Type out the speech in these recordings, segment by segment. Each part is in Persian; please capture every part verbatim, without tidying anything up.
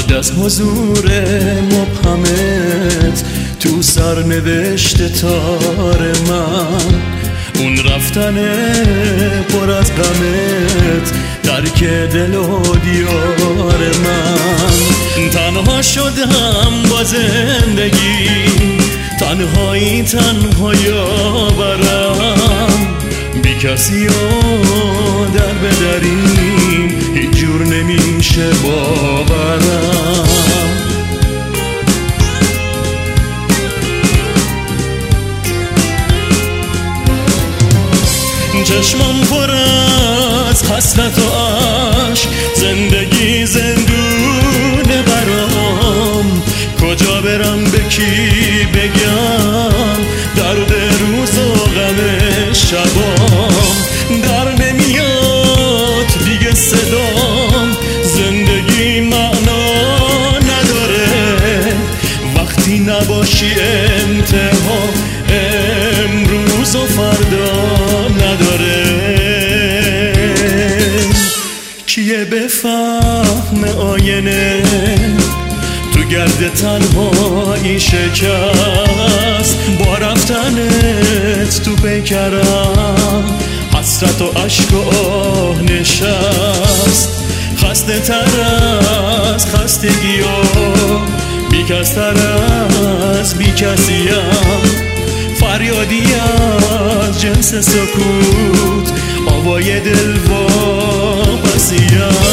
بعد از حضور مبهمت تو سرنوشت تار من، اون رفتن پر از غمت ترک دل و دیار من. تنها شدم با زندگی، تنهایی تنها یاورم، بی کسی و در بدریم هیچ جور نمیشه باورم. چشمم پر از حسرت و عشق، زندگی زندونه برام، کجا برم به کی بگم درد روز و غم شبام. در نمیاد دیگه صدام، زندگی معنا نداره وقتی نباشی، انتها امروز و فردا نداره. کیه بفهم آینه تو گرد تنهایی شکست، با رفتنت تو پیکرم حسرت و عشق و آه نشست. خسته تر از خستگی و بیکس تر از بیکسیم، فریادی از جنس سکوت، آوای دل واپسیم.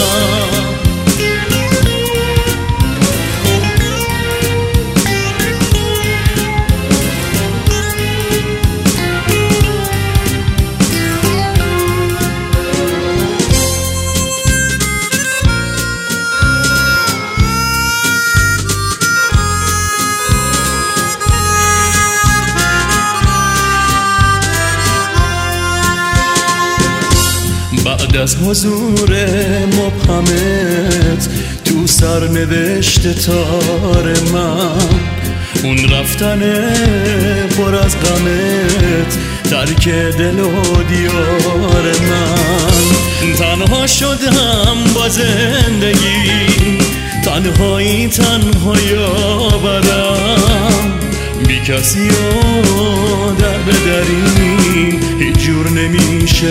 بعد از حضور مبهمت تو سرنوشت تار من، اون رفتن پر از غمت ترک دل و دیار من. تنها شدم با زندگی، تنهایی تنها یاورم، بی کسی و در بدریم هیچ جور نمیشه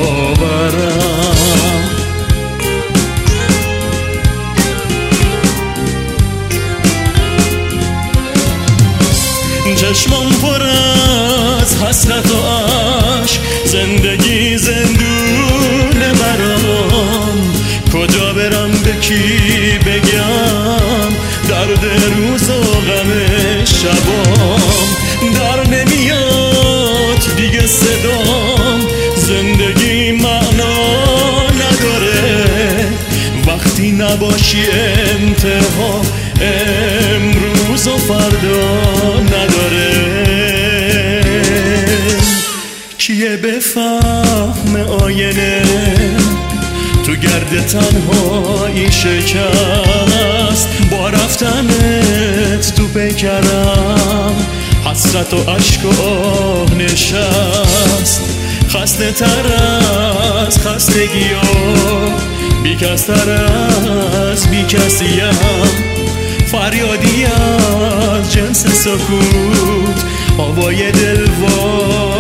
باورم. چشمم پر از حسرت و عشق، زندگی زندونه برام، کجا برم به کی بگم درد روز و غم شبام. در نمیاد دیگه صدام، زندگی معنا نداره وقتی نباشی، انتها امروز و فردا نداره. کیه بفهم آینه تو گرد تنهایی شکست، با رفتنت تو پیکرم حسرت و عشق و آه نشست. خسته تر از خستگی و بیکس تر از بیکسیم، فریادی از جنس سکوت، آوای دل